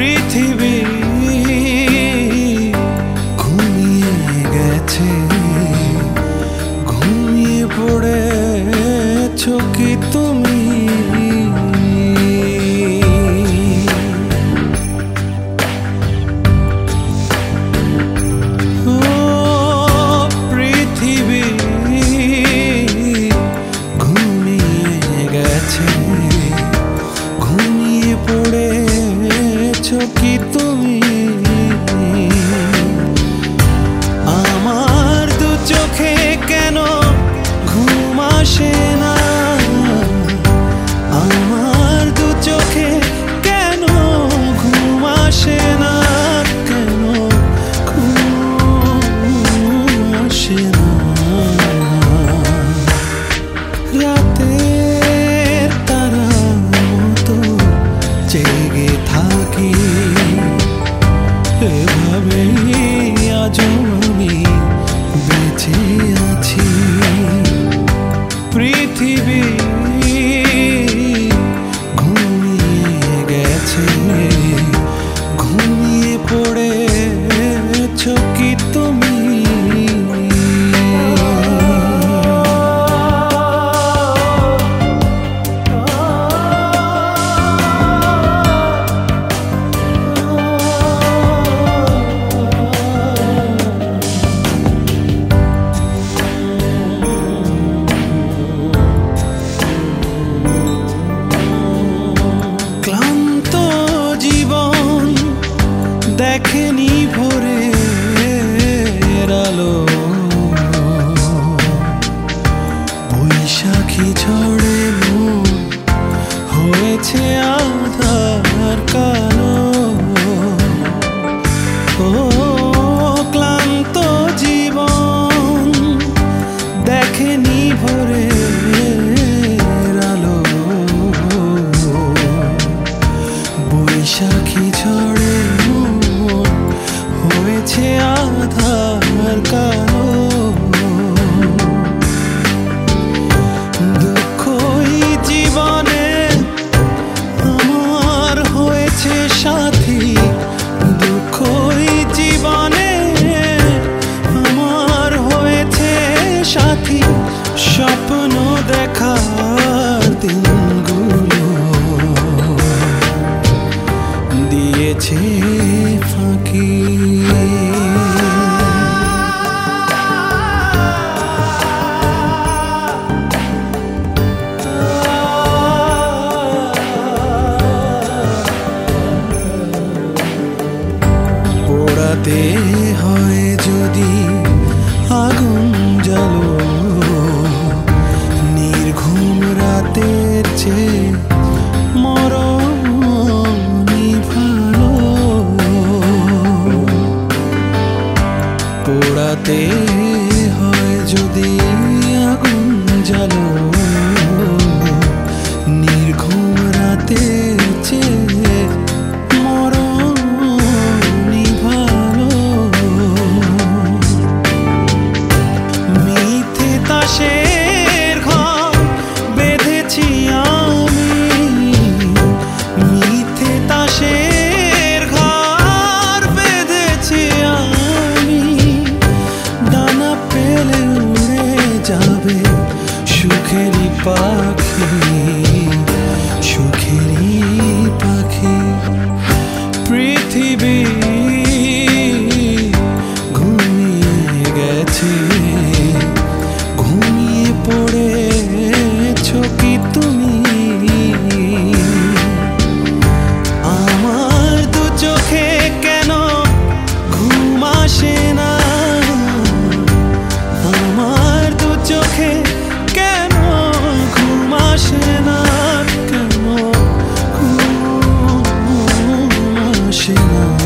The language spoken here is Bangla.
পৃথিবী ঘুমিয়ে গেছে, ঘুমিয়ে পড়েছো কি তুমি? পৃথিবী ঘুমিয়ে গেছে, ঘুমিয়ে পড়েছো কি তুমি? আমার দু চোখে কেন ঘুম আসে না? আমার দু চোখে কেন ঘুম আসে না? কেন ঘুম আসে না? রাতের তারার মতো জেগে থাকি, এভাবেই আজও আমি বেঁচে আছি। পৃথিবী ঘুমিয়ে গেছে, ঘুমিয়ে পড়েছো কি তুমি? ক্লান্ত জীবন দেখেনি ভোরের আলো, বৈশাখী ঝড়ে মন হয়েছে আধার কালো। ও ক্লান্ত জীবন দেখেনি ভোরের আলো, বৈশাখী ঝড়ে মন হয়েছে আধার কালো। দুঃখই জীবনে আমার হয়েছে সাথী, দুঃখই জীবনে আমার হয়েছে সাথী। স্বপ্ন দেখার দিনগুলো দিয়েছে ফাঁকি। পোড়াতে হয় যদি আগুন জ্বালো, নির্ঘুম রাতের চেয়ে মরণই ভালো। পোড়াতে হয় যদি আগুন জ্বালো, নির্ঘুম রাতের চেয়ে মরণই ভালো। মিথ্যে তাসের ঘর বেঁধেছি আমি, মিথ্যে তাসের ঘর বেঁধেছি আমি। ডানা পেলে উড়ে যাবে সুখেরই পাখি, সুখেরই পাখি। পৃথিবী ঘুমিয়ে গেছে, ঘুমিয়ে পড়েছো কি তুমি? আমার দু চোখে কেন ঘুম আসে না? আমার দু চোখে কেন ঘুম আসে না? কেন ঘুম আসে না?